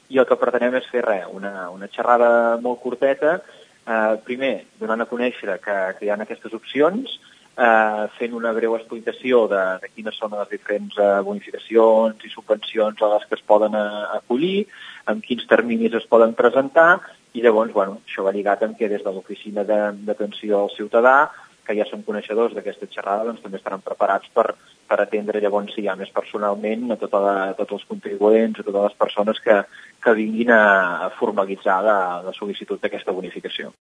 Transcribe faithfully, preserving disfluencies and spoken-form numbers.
i el que pretenem és fer res, una, una xerrada molt curteta, eh, primer donant a conèixer que, que hi ha aquestes opcions, eh, fent una breu explicació de, de quines són les diferents eh, bonificacions i subvencions a les que es poden eh, acollir, en quins terminis es poden presentar, i llavors, bueno, això va lligat amb que des de l'Oficina d'Atenció al Ciutadà, que ja són coneixedors d'aquesta xerrada, doncs també estaran preparats per, per atendre llavors, si hi ha més personalment, a, tota la, a tots els contribuents, a totes les persones que, que vinguin a, a formalitzar la, la sol·licitud d'aquesta bonificació.